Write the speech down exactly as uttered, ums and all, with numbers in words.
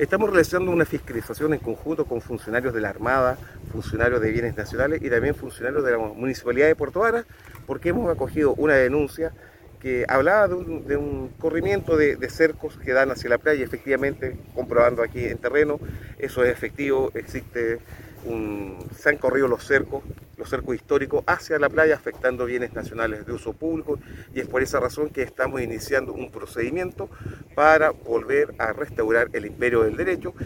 Estamos realizando una fiscalización en conjunto con funcionarios de la Armada, funcionarios de Bienes Nacionales y también funcionarios de la Municipalidad de Puerto Varas, porque hemos acogido una denuncia que hablaba de un, de un corrimiento de, de cercos que dan hacia la playa. Efectivamente, comprobando aquí en terreno, eso es efectivo, existe un, se han corrido los cercos, los cercos históricos hacia la playa, afectando bienes nacionales de uso público, y es por esa razón que estamos iniciando un procedimiento para volver a restaurar el imperio del derecho